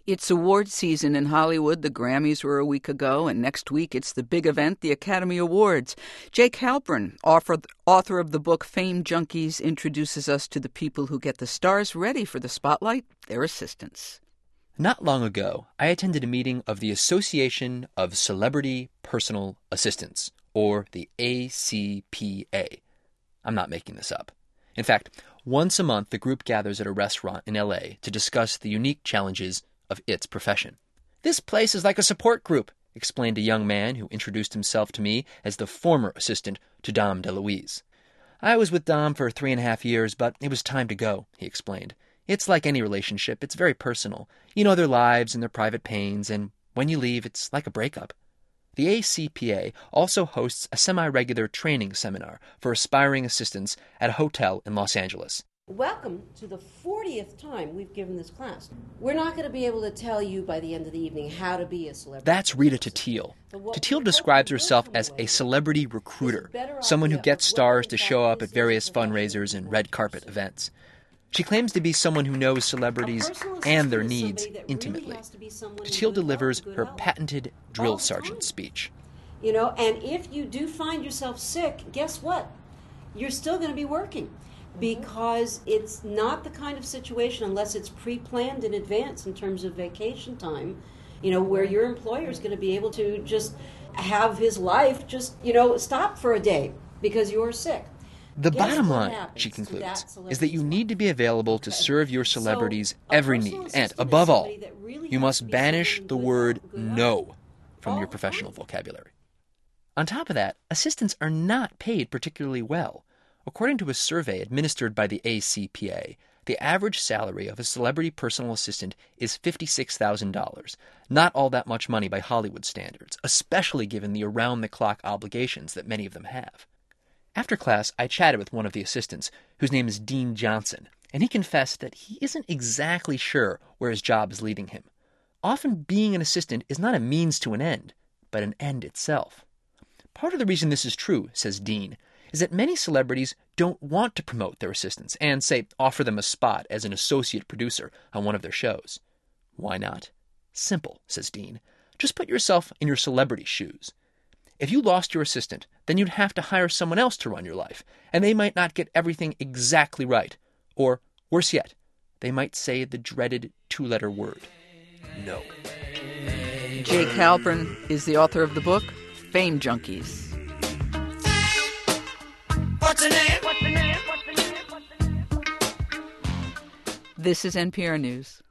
It's award season in Hollywood. The Grammys were a week ago, and next week it's the big event, the Academy Awards. Jake Halpern, author of the book Fame Junkies, introduces us to the people who get the stars ready for the spotlight, their assistants. Not long ago, I attended a meeting of the Association of Celebrity Personal Assistants, or the ACPA. I'm not making this up. In fact, once a month the group gathers at a restaurant in LA to discuss the unique challenges of its profession. "This place is like a support group," explained a young man who introduced himself to me as the former assistant to Dom DeLuise. "I was with Dom for 3.5 years, but it was time to go," he explained. "It's like any relationship. It's very personal. You know their lives and their private pains, and when you leave, it's like a breakup." The ACPA also hosts a semi-regular training seminar for aspiring assistants at a hotel in Los Angeles. Welcome to the 40th time we've given this class. We're not going to be able to tell you by the end of the evening how to be a celebrity. That's Rita Tatil. Tatil describes herself as a celebrity recruiter, someone who gets stars to show up at various fundraisers and red carpet events. She claims to be someone who knows celebrities and their needs intimately. Tatil delivers her patented drill sergeant speech. And if you do find yourself sick, guess what? You're still going to be working. Because it's not the kind of situation, unless it's pre-planned in advance in terms of vacation time, where your employer is going to be able to just have his life just, stop for a day because you're sick. The bottom line, she concludes, is that you need to be available to serve your celebrities' every need. And above all, you must banish the word no from your professional vocabulary. On top of that, assistants are not paid particularly well. According to a survey administered by the ACPA, the average salary of a celebrity personal assistant is $56,000. Not all that much money by Hollywood standards, especially given the around-the-clock obligations that many of them have. After class, I chatted with one of the assistants, whose name is Dean Johnson, and he confessed that he isn't exactly sure where his job is leading him. Often being an assistant is not a means to an end, but an end itself. Part of the reason this is true, says Dean, is that many celebrities don't want to promote their assistants and, say, offer them a spot as an associate producer on one of their shows. Why not? Simple, says Dean. Just put yourself in your celebrity's shoes. If you lost your assistant, then you'd have to hire someone else to run your life, and they might not get everything exactly right. Or, worse yet, they might say the dreaded 2-letter word, no. Jake Halpern is the author of the book Fame Junkies. What's the name? This is NPR News.